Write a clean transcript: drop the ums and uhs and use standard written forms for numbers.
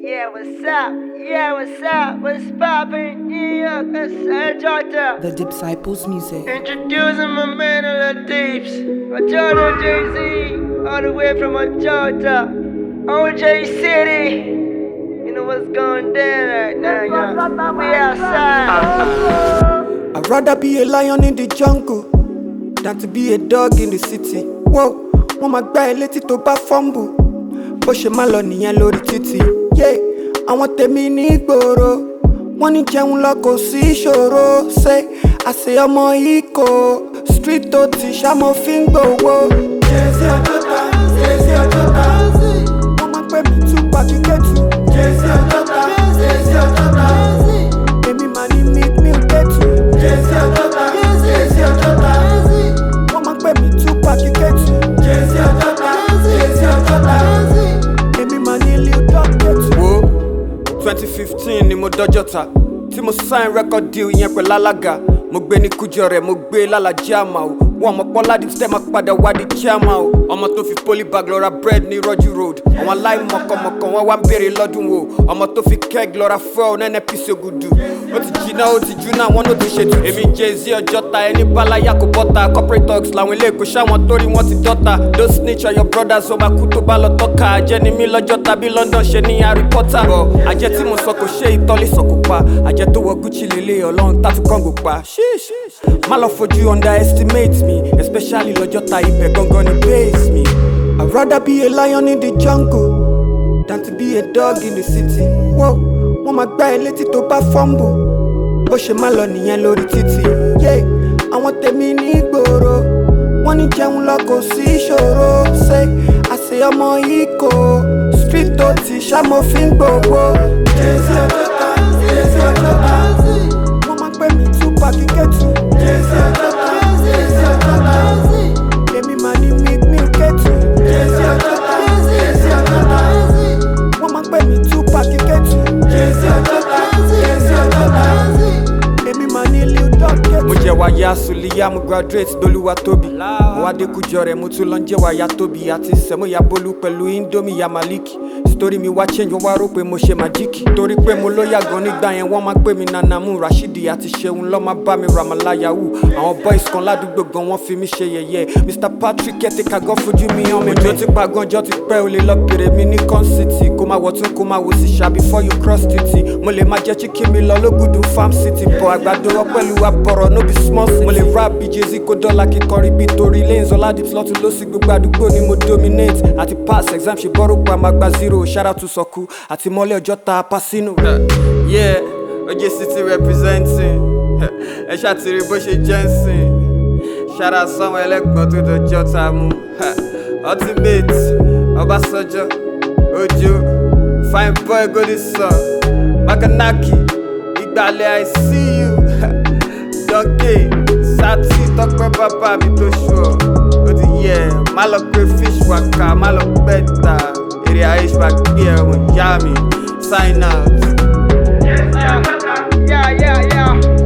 Yeah, what's up? Yeah, what's up? What's poppin'? Yeah, that's Georgia. The Disciples Music. Introducing my man Lil Deeps. Georgia Jay-Z, all the way from Georgia. OJ City. You know what's going down right now, y'all. We outside. I'd rather be a lion in the jungle than to be a dog in the city. Whoa, wọ́n máa gbá ẹ létí tó bá fumble. Bó ṣe má lọ nìyẹn lórí títì. Yeah, àwọn tèmi ní ìgboro. Wọ́n ní jẹun lọ kò sí ìṣòro. Say, àṣẹ ọmọ Ìkó. Street tó ti ṣàmọ́ fi ń gbowó. Jay-Z Ọjọ́ta, Jay-Z Ọjọ́ta. Wọ́n máa pè mí Tupac Iketu. Jay-Z Ọjọ́ta, Jay-Z Ọjọ́ta. Èmi máa ní mi ò kẹ́tù. Jay-Z Ọjọ́ta, Jay-Z Ọjọ́ta. Wọ́n máa pè mí Tupac Iketu. Jay-Z Ọjọ́ta, Jay-Z Ọjọ́ta. Èmi máa ní Lil Dog kẹ́tù. Wo 2015 ni mo dọ́jọ́ta tí mo sign record deal yẹn pẹ̀lú alága. Mo gbé ní Kújọrẹ̀, mo gbé lálàjá àmà o. Wọ́n ọmọ Pọ́ládì tẹ́ máa padà wá di chairman o. Ọmọ tó fi polybag lọ ra bread ní Rọ́jú road. Àwọn aláìmọ̀kànmọ̀kàn wọ́n wá ń béèrè lọ́dún wo. Ọmọ tó fi keg lọ ra fuel ní NNPC Ògùdù. Ó ti jìnnà ó ti júnà wọn ló ti ṣètò. Èmi Jay-Z Ọjọ́ta ẹni bálayà kò bọ́ta. Corporate talks làwọn ilé èkó ṣáwọn torí wọ́n ti dọ́ta. Don't snitch on your brothers ó máa kú tó bá lọ tọ́ka. Àjẹ́ ni mí lọ́jọ́ tàbí London ṣe ní Harry Potter. Bọ̀ àjẹ́ tí mo sọ kò ṣe ìtọ́lé sọ̀kò pa. Àjẹ́ tó wọ Gucci lélẹ̀ Ọlọ́run tàtú kọ́ngò pa. Má lọ fojú underestimate me, especially lọ́jọ́ta ibẹ̀ gangan ni base me. I'd rather be a lion in the jungle than to be a dog in the city. Whoa, wọ́n máa gbá ẹ létí tó bá fumble. Bó ṣe má lọ nìyẹn lórí títì. Yeah, àwọn tèmi ní ìgboro. Wọ́n ní jẹun lọ kò sí ìṣòro. Say, àṣẹ ọmọ Ìkó. Street tó ti ṣàmọ́ fi ń gbowó. Jay-Z Ọjọ́ta, Jay-Z Ọjọ́ta. Wọ́n máa pè mí Tupac Iketu. Jay-Z Ọjọ́ta, Jay-Z Ọjọ́ta. Èmi máa ní mi ò kẹ́tù. Jay-Z Ọjọ́ta, Jay-Z Ọjọ́ta. Wọ́n máa pè mí Tupac Iketu. Jay-Z Ọjọ́ta, Jay-Z Ọjọ́ta. Èmi máa ní Lil Dog kẹ́tù. Mo jẹ́ wáyà Suliya, mo graduate dolúwa tóbi. Mo wá dé Kújọrẹ̀, mo tún lọ ń jẹ́ wáyà tóbi. Àti sẹ́mo ya Bólú pẹ̀lú Indomie ya Maliki. Story mi wá change, wọ́n wá rò pé mo ṣe májíkì. Torí pé mo lóyà gan nígbà yẹn, wọ́n máa pè mí Nanamu Rashidi àti Ṣeun lọ́ máa bá mi Ramala Yahoo. Àwọn boys kan ládùúgbò gan wọ́n fi mí ṣe yẹ̀yẹ́. Mr Patrick Ẹ̀tẹ̀ka gan fojú mi hàn mi. Òjò ti pa gan ọjọ́ ti pẹ́, o lè lọ bèrè mi ní Con-City. Kó máa wọ̀ tún kó máa wò sí ṣá before you cross títì. Mo lè máa jẹ́ chicken mi lọ lógùdù Farm City. Bọ̀ àgbàdo rọ pẹ̀lú àbọ̀rọ̀ no be small city. Mo lè rap bí Jay-Z kó dọ́là kíkọrin bí torí Lanes Ọládìps lọ́tún lọ́sí gbogbo àdúgbò ni mo dominate. Àti pass exam ṣe bọ́rọ̀ pa máa gba 0. Shout out to Sọ̀kú àti Mọ́lẹ̀ Ọjọ́ta Pacino. Yeah, OJ City representing. Ẹ ṣàtìrí bó ṣe jẹ́ ń sìn. Shout out sáwọn ẹlẹ́gbọ̀n tó dọjọ́ta mú. Ultimate, Ọbásanjọ́, Òjó, Fine Boy Golden Sun, Makanaki, Ìgbàlẹ̀ I see you. Donkey, Sati, Tọ́pẹ́ bàbá mi tó ṣùọ́. Ó ti yẹ, má lọ pé fish waka, má lọ pẹ́ ta. Èrè àìṣ bá gbé ẹ̀wọ̀n yá mi. Sign out. Yeah.